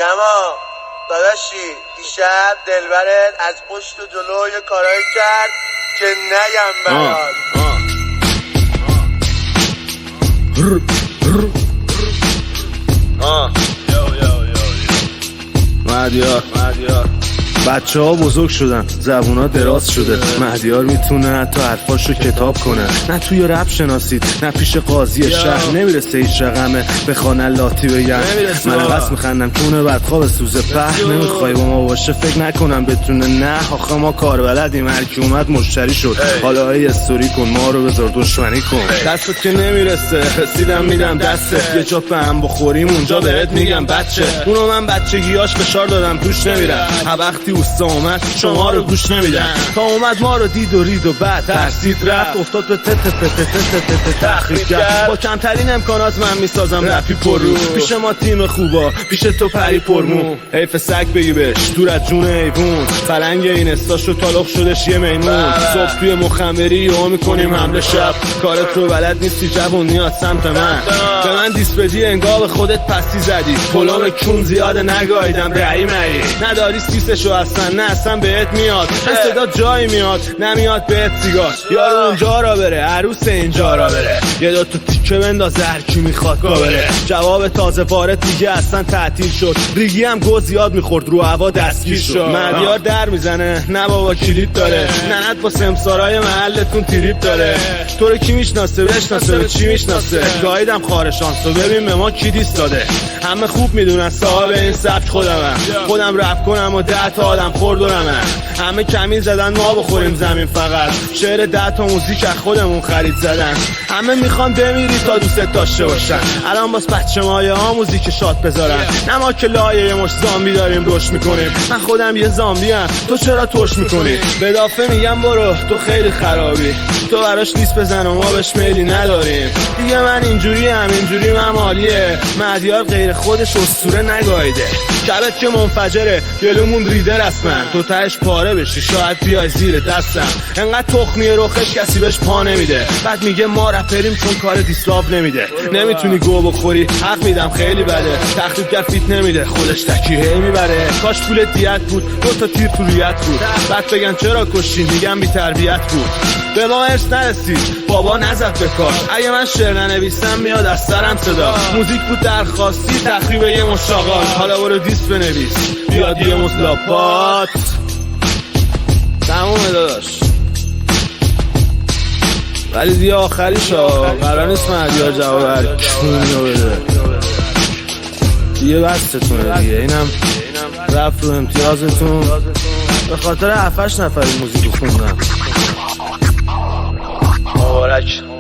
اینما داداشی دیشب دلبرت از پشت و جلو یه کارایی کرد که نگم برات. مهدیار بچه ها بزرگ شدن، زبون ها دراز شده. مهدیار میتونه حتی حرفاش رو کتاب کنه. نه توی رپ شناسید نه پیش قاضی شهر، نمیرسه هیچ رقمه بخوانن لاتی بگن. من قصد میخندم چونه بدخواب سوزه په. نمیخوای با ما باشه فکر نکنم بتونه. نه آخه ما کار بلدیم، هرکی اومد مشتری شد. حالا های استوری کن ما رو بذار دشمنی کن. دستت که نمیرسه رسیدم میدم دسته. یه جا به هم بخوریم اونجا بهت میگم بچه. اونو من بچگیاش فشار دادم توش نمیرم. وقتی اوستا اومد شما رو گوش نمیدن. تا اومد ما رو دید و رید و بعد ترسید رفت. افتاد به تخریب کرد. با کمترین امکانات من میسازم رپی پر رو. پیش ما تیم خوبا پیش تو پری پرمو. حیف سگ بگی بهش دور از جون حیوون. فرنگ این استاشو تالخ شدش یه میمون. صبح توی مخمری و میکنیم حمله شب. کارت رو بلد نیستی جوون نیاد سمت من. به من دیس بدی انگار به خودت پستی زدی. کلام کون زیاده نگاهیدم رعی مری. نداری سیسشو اصلا نه اصلا بهت میاد. نه صدا جایی میاد نمیاد بهت سیگار. یارو اونجا را بره عروس اینجا را بره. یه دو تا تیکه بنداز هرکی میخواد بره. جواب تازه وارد دیگه اصلا تعطیل شد. ریگی هم گو زیاد میخورد رو هوا دستگیر شد. مهدیار در میزنه نه بابا کلید داره. ننت با سمسارای محلتون تریپ داره. تو رو کی میشناسه بشناسه به چی میشناسه. گاییدم خارشانسو ببین به ما کی دیست داده. همه خوب میدونن صاحب این سبک خودم رپ کنم و 10 تا آدم خوردورمه. همه کمی زدن ما بخوریم زمین فقط. شعر 10 تا موزیک از خودمون خرید زدن. همه میخوان بمیری تا دوست داشته باشن. الان باز بچه مایه ها موزیک شاد بذارن. نه ما که لایه یه مش زامبی داریم روش میکنیم. من خودم یه زامبی ام تو چرا توش میکنی. به اضافه میگم برو تو خیلی خرابی. تو براش لیست بزن و ما بهش میلی نداریم دیگه. من اینجوری من مالیه. مهدیار غیر خودش اسطوره نگاییده. شبت که منفجره گلومون ریده رسما. تو تهش پاره بشی شاید بیای زیر دستم. انقدر تخمیه روخش کسی بهش پا نمیده. بعد میگه ما رپریم چون کار دیسلاو نمیده. نمیتونی گو بخوری حق میدم خیلی بده. تخریبگر فیت نمیده خودش تکیه میبره. کاش پول دیت بود 2 تا تیر تو ریت بود. بعد بگن چرا کشتی میگم بی تربیت بود. به ما ارث نرسید بابا نزد به کار. اگه من شعر ننویسم میاد از سرم صدا. موزیک بود درخواستی تخریب یه مشاغال. حالا برو دیس بنویس بیاد یه مصلاپات. تمومه داداش ولی دیگه آخریشا قرار نیست مهدیار جواب هر کونی رو بده. دیگه بستتونه دیگه. اینم رفت رو امتیازتون. به خاطر 7-8 نفر این موزیک خوندم. مبارک.